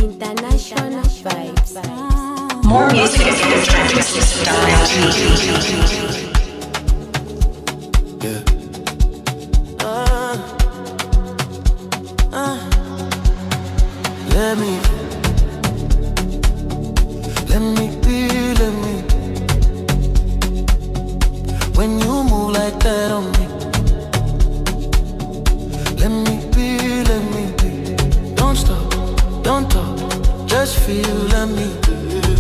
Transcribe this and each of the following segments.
International vibes. More music at transmit.at. Yeah. Let me be. When you move like that on me, let me be. Don't stop, don't talk, just feel. Let me be.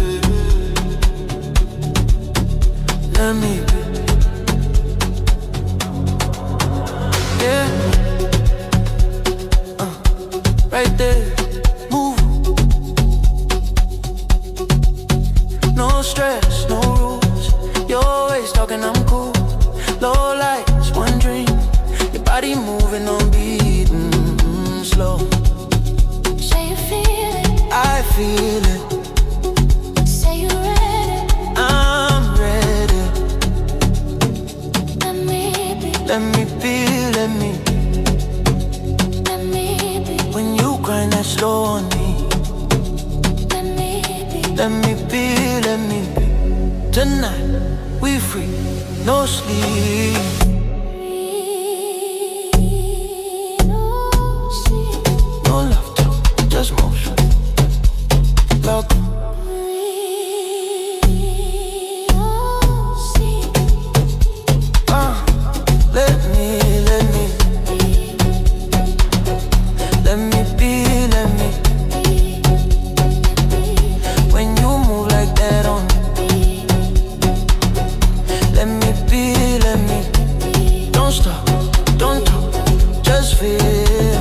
Yeah. Right there, move. No stress, no rules. You're always talking, I'm cool. Low lights, one dream. Your body moving on beat, slow. Say you feel it. I feel it. Say you ready. I'm ready. Let me be. Let me be. Let me be. When you grind that slow on me, Let me be. let me be. Tonight, we free, no sleep. No love talk, just motion. Love. Let me be. When you move like that on me, let me be. Don't stop, don't talk, just feel.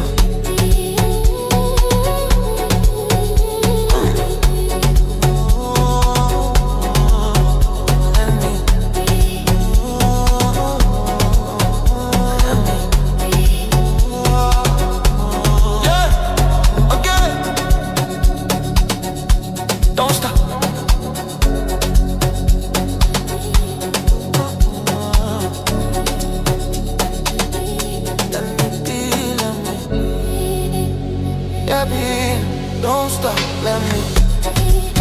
Don't stop. Let me be. Yeah, be. Don't stop. Let me.